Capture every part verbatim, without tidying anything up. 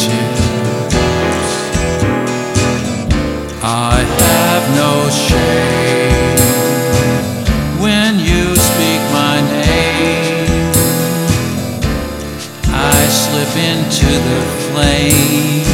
fingertips. I have no shame when you speak my name. I slip into the flame.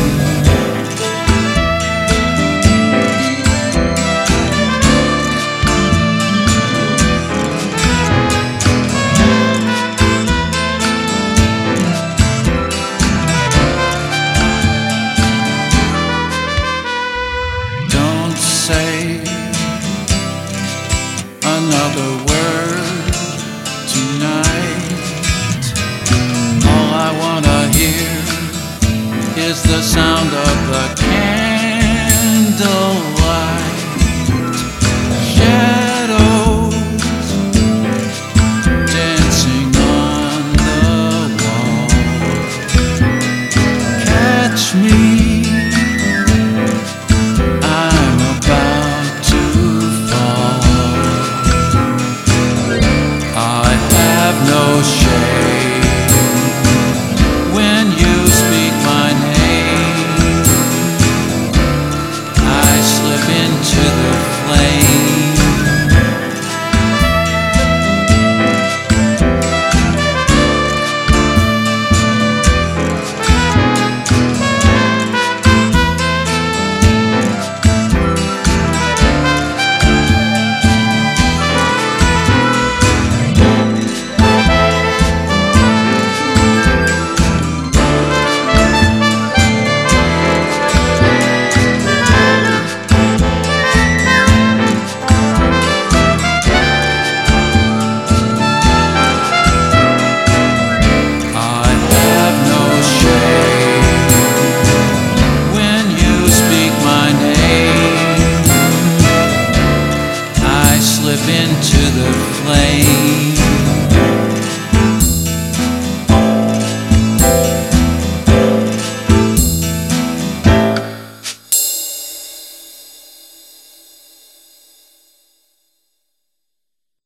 Say another word tonight. All I wanna hear is the sound of the candlelight. Shadows dancing on the wall. Catch me